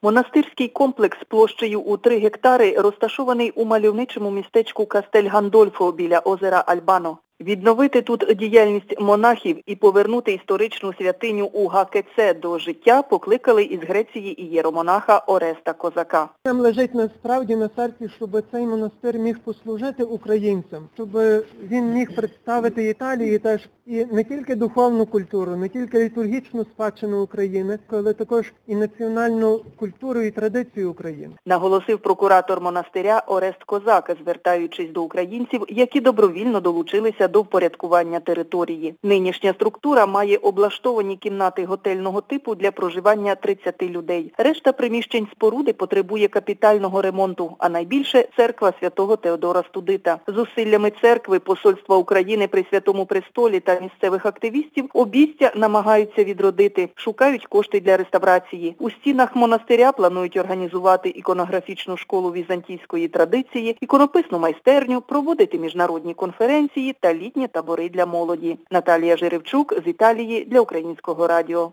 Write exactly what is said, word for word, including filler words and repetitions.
Монастирський комплекс площею у три гектари розташований у мальовничому містечку Кастель-Гандольфо біля озера Альбано. Відновити тут діяльність монахів і повернути історичну святиню у ГКЦ до життя покликали із Греції ієромонаха Ореста Козака. Нам лежить насправді на серці, щоб цей монастир міг послужити українцям, щоб він міг представити Італії теж і не тільки духовну культуру, не тільки літургічну спадщину України, але також і національну культуру і традицію України. Наголосив прокуратор монастиря Орест Козак, звертаючись до українців, які добровільно долучилися до впорядкування території. Нинішня структура має облаштовані кімнати готельного типу для проживання тридцяти людей. Решта приміщень споруди потребує капітального ремонту, а найбільше – церква святого Теодора Студита. Зусиллями церкви, Посольства України при Святому Престолі та місцевих активістів обійстя намагаються відродити, шукають кошти для реставрації. У стінах монастиря планують організувати іконографічну школу візантійської традиції, іконописну майстерню, проводити міжнародні конференції та літні табори для молоді. Наталія Жеревчук з Італії для Українського радіо.